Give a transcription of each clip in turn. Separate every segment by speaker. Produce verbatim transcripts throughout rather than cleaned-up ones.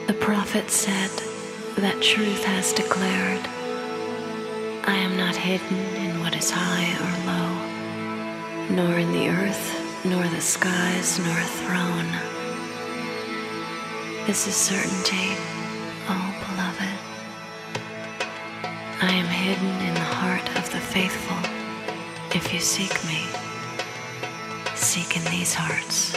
Speaker 1: The prophet said that truth has declared, I am not hidden in what is high or low, nor in the earth, nor the skies, nor a throne. This is certainty, oh beloved. I am hidden in the heart of the faithful. If you seek me, seek in these hearts.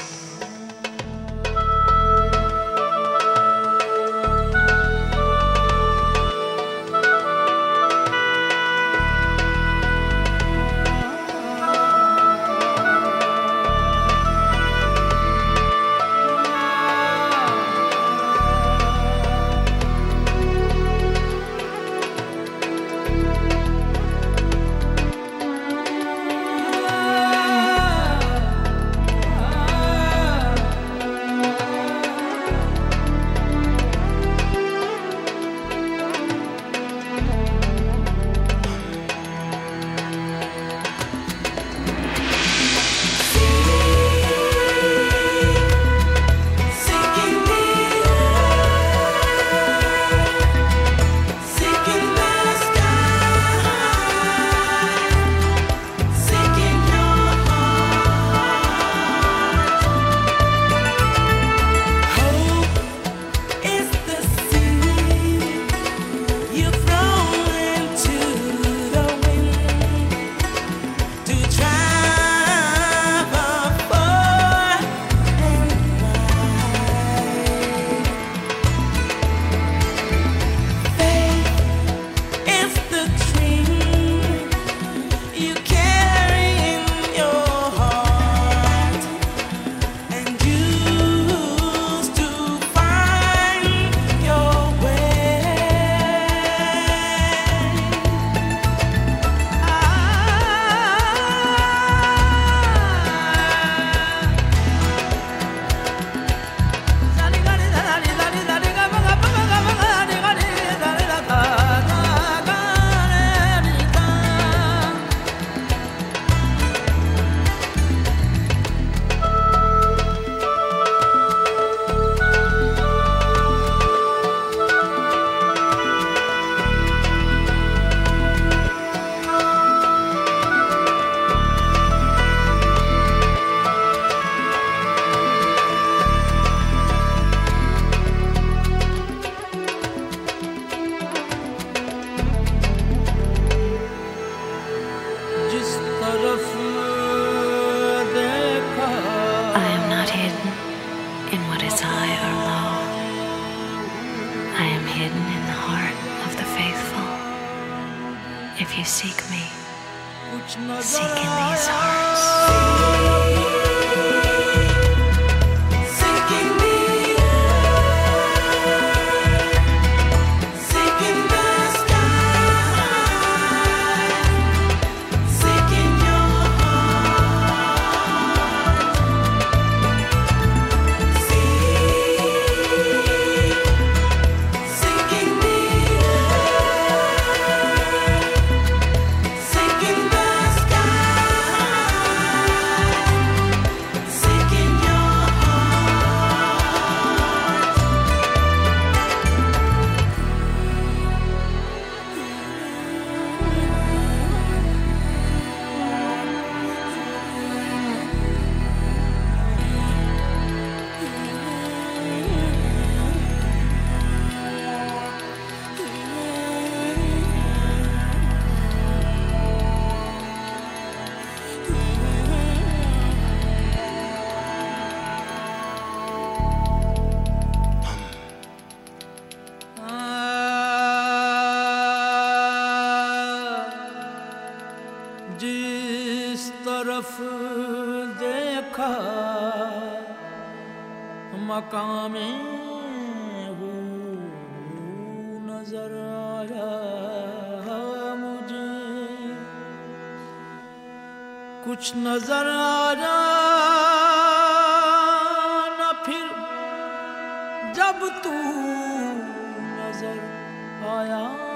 Speaker 1: If you seek me, seek in these hearts. जिस तरफ देखा मकामे हूँ नजर आया मुझे कुछ नजर आया न फिर जब तू नजर आया